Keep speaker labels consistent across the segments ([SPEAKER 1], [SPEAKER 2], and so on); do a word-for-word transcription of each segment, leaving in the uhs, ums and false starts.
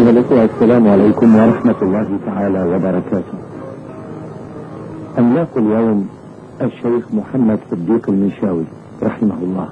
[SPEAKER 1] أيها الأخوة، السلام عليكم ورحمة الله تعالى وبركاته. أملاك اليوم الشيخ محمد صديق المنشاوي رحمه الله.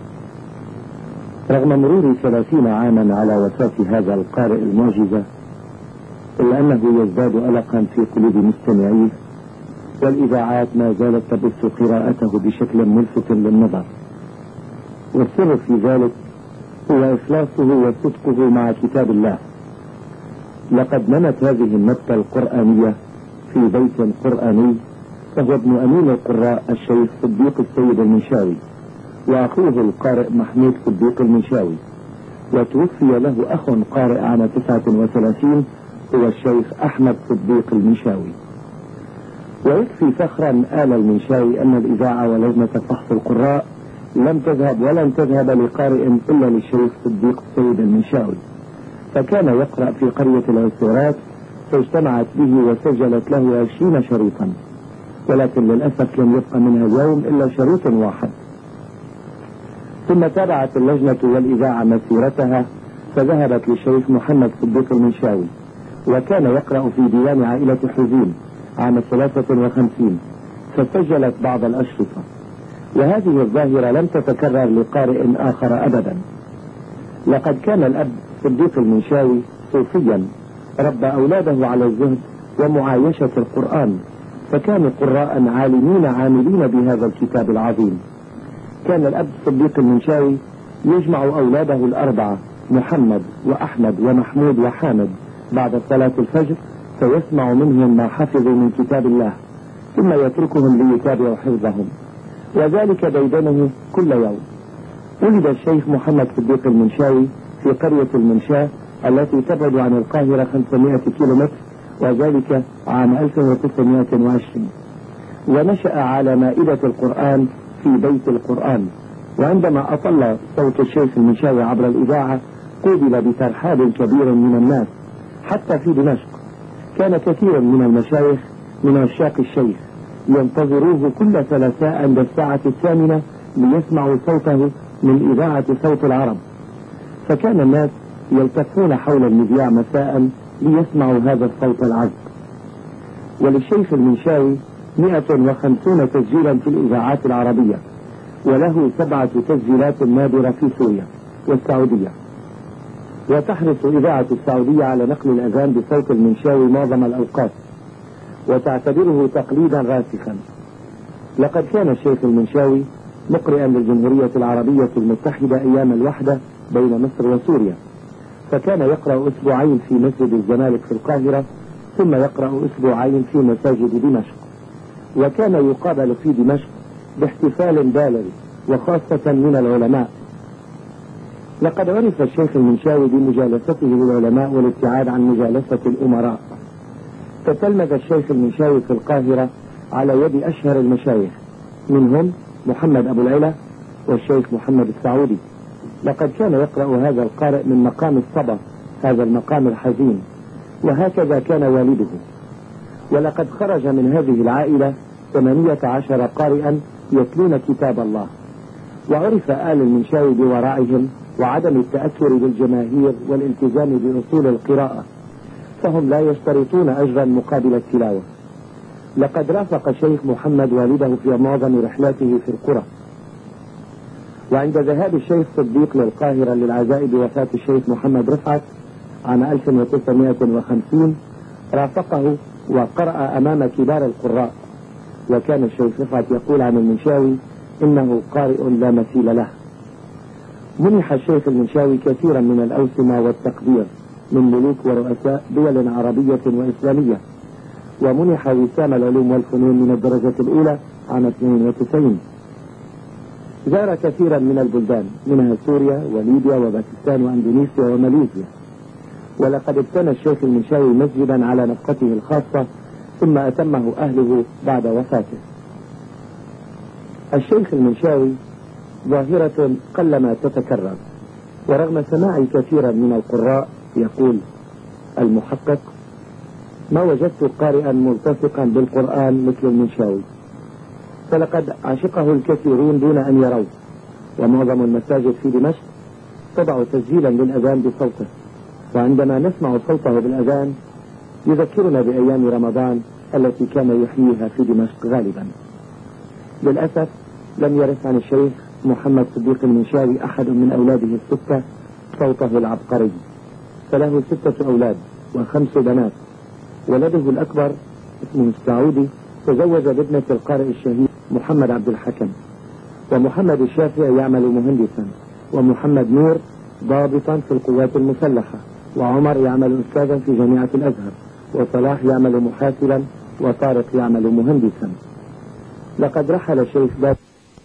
[SPEAKER 1] رغم مرور ثلاثين عاما على وفاة هذا القارئ المعجزة، إلا أنه يزداد ألقا في قلوب مستمعيه، والإذاعات ما زالت تبث قراءته بشكل ملفت للنظر. والسر في ذلك هو إخلاصه وصدقه مع كتاب الله. لقد نمت هذه النبتة القرآنية في بيت قرآني، فهو ابن أمين القراء الشيخ صديق السيد المنشاوي، وأخوه القارئ محمود صديق المنشاوي، وتوفي له أخ قارئ عام تسعة وثلاثين هو الشيخ أحمد صديق المنشاوي. ويكفي فخرا آل المنشاوي أن الإذاعة ولجنة فحص القراء لم تذهب ولن تذهب لقارئ إلا للشيخ صديق السيد المنشاوي، فكان يقرأ في قرية العسيرات، فاجتمعت به وسجلت له عشرين شريطا، ولكن للأسف لم يبقى منها اليوم إلا شريط واحد. ثم تابعت اللجنة والإذاعة مسيرتها، فذهبت للشيخ محمد صديق المنشاوي، وكان يقرأ في ديوان عائلة حزين عام ثلاثة وخمسين، فسجلت بعض الأشرطة. وهذه الظاهرة لم تتكرر لقارئ آخر أبدا. لقد كان الأب صديق المنشاوي صوفيا ربى أولاده على الزهد ومعايشة القرآن، فكانوا قراء عالمين عاملين بهذا الكتاب العظيم. كان الأب صديق المنشاوي يجمع أولاده الأربعة محمد وأحمد ومحمود وحامد بعد صلاة الفجر، فيسمع منهم ما حفظوا من كتاب الله، ثم يتركهم ليتابعوا حفظهم، وذلك ديدنه كل يوم. ولد الشيخ محمد صديق المنشاوي في قرية المنشاة التي تبعد عن القاهرة خمسمائة كيلومتر، وذلك عام ألف وتسعمائة وعشرين. ونشأ على مائدة القرآن في بيت القرآن، وعندما أطل صوت الشيخ المنشاوي عبر الإذاعة قوبل بترحاب كبير من الناس. حتى في دمشق كان كثير من المشايخ من عشاق الشيخ ينتظروه كل ثلاثاء عند الساعة الثامنة ليسمعوا صوته من إذاعة صوت العرب، فكان الناس يلتفون حول المذياع مساء ليسمعوا هذا الصوت العذب. وللشيخ المنشاوي مئة وخمسون تسجيلا في الإذاعات العربية، وله سبعة تسجيلات نادرة في سوريا والسعودية. وتحرص إذاعة السعودية على نقل الأذان بصوت المنشاوي معظم الأوقات، وتعتبره تقليدا راسخا. لقد كان الشيخ المنشاوي مقرئا للجمهورية العربية المتحدة أيام الوحدة بين مصر وسوريا، فكان يقرأ أسبوعين في مسجد الزمالك في القاهرة، ثم يقرأ أسبوعين في مساجد دمشق. وكان يقابل في دمشق باحتفال بالغ وخاصة من العلماء. لقد عرف الشيخ المنشاوي بمجالسته للعلماء والابتعاد عن مجالسة الأمراء، فتلمذ الشيخ المنشاوي في القاهرة على يد أشهر المشايخ، منهم محمد أبو العلا والشيخ محمد السعودي. لقد كان يقرأ هذا القارئ من مقام الصبا، هذا المقام الحزين، وهكذا كان والده. ولقد خرج من هذه العائلة ثمانية عشر قارئا يتلون كتاب الله. وعرف آل المنشاوي بورعهم وعدم التأثر بالجماهير والالتزام بأصول القراءة، فهم لا يشترطون أجرا مقابل التلاوة. لقد رافق الشيخ محمد والده في معظم رحلاته في القرى، وعند ذهاب الشيخ صديق للقاهرة للعزاء بوفاة الشيخ محمد رفعت عام ألف وتسعمائة وخمسين رافقه وقرأ أمام كبار القراء. وكان الشيخ رفعت يقول عن المنشاوي إنه قارئ لا مثيل له. منح الشيخ المنشاوي كثيرا من الأوسمة والتقدير من ملوك ورؤساء دول عربية وإسلامية، ومنح وسام العلوم والفنون من الدرجة الأولى عام اثنين وتسعين. زار كثيرا من البلدان، منها سوريا وليبيا وباكستان وأندونيسيا وماليزيا. ولقد ابتنى الشيخ المنشاوي مسجدا على نفقته الخاصة، ثم أتمه أهله بعد وفاته. الشيخ المنشاوي ظاهرة قلما تتكرر، ورغم سماع كثيرا من القراء، يقول المحقق: ما وجدت قارئا ملتصقا بالقرآن مثل المنشاوي، فلقد عشقه الكثيرون دون أن يروه. ومعظم المساجد في دمشق تضع تسجيلا للأذان بصوته، وعندما نسمع صوته بالأذان يذكرنا بأيام رمضان التي كان يحييها في دمشق غالبا. للأسف لم يرث عن الشيخ محمد صديق المنشاوي أحد من أولاده الستة صوته العبقري، فله ستة أولاد وخمس بنات. ولده الأكبر اسمه السعودي تزوج بابنة القارئ الشهيد محمد عبد الحكم، ومحمد الشافعي يعمل مهندسا، ومحمد نور ضابطا في القوات المسلحة، وعمر يعمل أستاذا في جامعة الأزهر، وصلاح يعمل محاسبا، وطارق يعمل مهندسا. لقد رحل الشيخ باب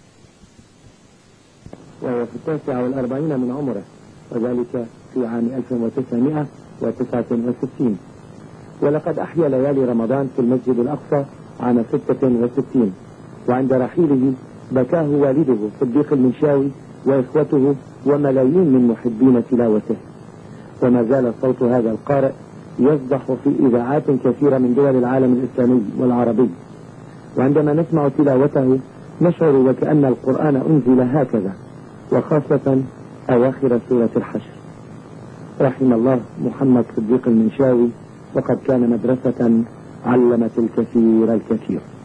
[SPEAKER 1] وهو في التاسعة والأربعين من عمره، وذلك في عام ألف وتسعمائة وتسعة وستين. ولقد أحيا ليالي رمضان في المسجد الأقصى عام ستة وستين، وعند رحيله بكاه والده صديق المنشاوي وإخوته وملايين من محبين تلاوته. وما زال صوت هذا القارئ يصدح في إذاعات كثيرة من دول العالم الإسلامي والعربي، وعندما نسمع تلاوته نشعر وكأن القرآن أنزل هكذا، وخاصة أواخر سورة الحشر. رحم الله محمد صديق المنشاوي، وقد كان مدرسة علمت الكثير الكثير.